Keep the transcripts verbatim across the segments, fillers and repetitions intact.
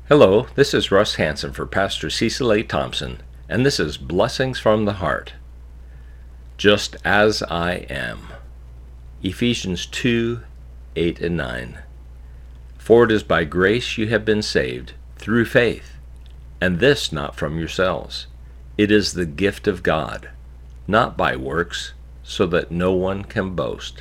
Hello, this is Russ Hanson for Pastor Cecil A. Thompson, and this is Blessings from the Heart. Just as I am. Ephesians two, eight and nine. For it is by grace you have been saved, through faith, and this not from yourselves. It is the gift of God, not by works, so that no one can boast.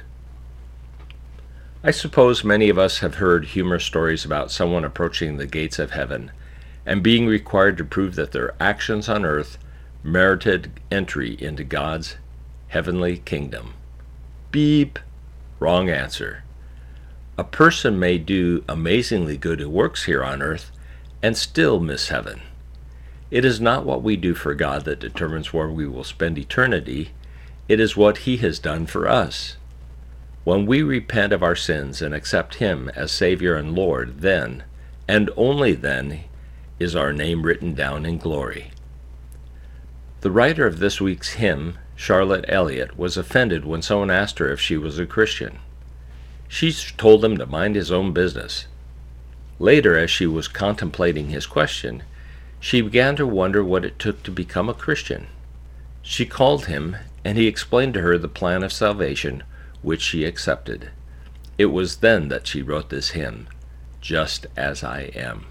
I suppose many of us have heard humorous stories about someone approaching the gates of heaven and being required to prove that their actions on earth merited entry into God's heavenly kingdom. Beep! Wrong answer. A person may do amazingly good works here on earth and still miss heaven. It is not what we do for God that determines where we will spend eternity. It is what He has done for us. When we repent of our sins and accept Him as Savior and Lord, then, and only then, is our name written down in glory. The writer of this week's hymn, Charlotte Elliott, was offended when someone asked her if she was a Christian. She told him to mind his own business. Later, as she was contemplating his question, she began to wonder what it took to become a Christian. She called him, and he explained to her the plan of salvation, which she accepted. It was then that she wrote this hymn, Just as I Am.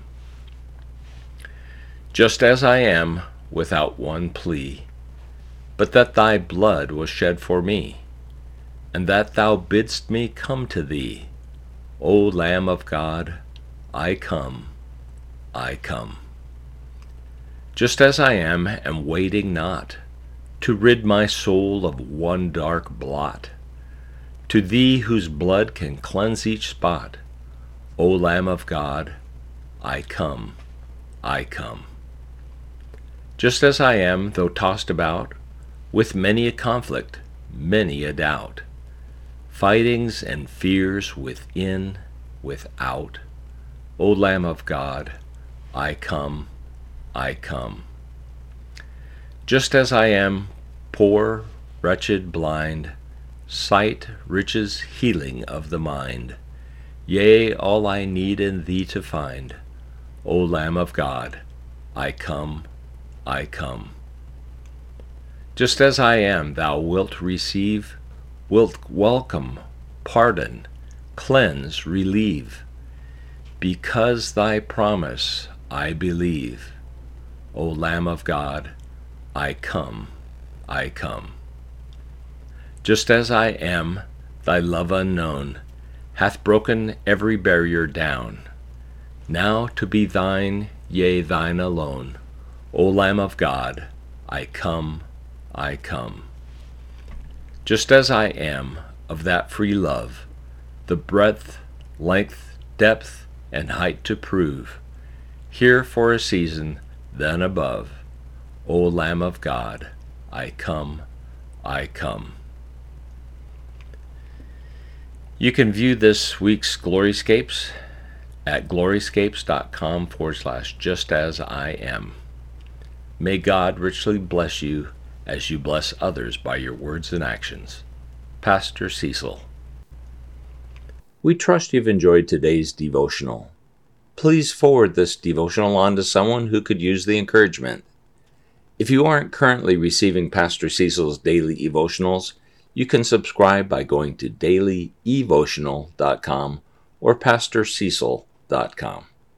Just as I am, without one plea, but that thy blood was shed for me, and that thou bidst me come to thee. O Lamb of God, I come, I come. Just as I am, and waiting not, to rid my soul of one dark blot, to thee whose blood can cleanse each spot, O Lamb of God, I come, I come. Just as I am, though tossed about, with many a conflict, many a doubt, fightings and fears within, without, O Lamb of God, I come, I come. Just as I am, poor, wretched, blind, sight, riches, healing of the mind, yea, all I need in thee to find, O Lamb of God, I come, I come. Just as I am, thou wilt receive, wilt welcome, pardon, cleanse, relieve, because thy promise I believe, O Lamb of God, I come, I come. Just as I am, thy love unknown hath broken every barrier down. Now to be thine, yea, thine alone, O Lamb of God, I come, I come. Just as I am, of that free love, the breadth, length, depth, and height to prove, here for a season, then above, O Lamb of God, I come, I come. You can view this week's Gloryscapes at gloryscapes.com forward slash just as I am. May God richly bless you as you bless others by your words and actions. Pastor Cecil. We trust you've enjoyed today's devotional. Please forward this devotional on to someone who could use the encouragement. If you aren't currently receiving Pastor Cecil's daily devotionals, you can subscribe by going to daily evotional dot com or pastor cecil dot com.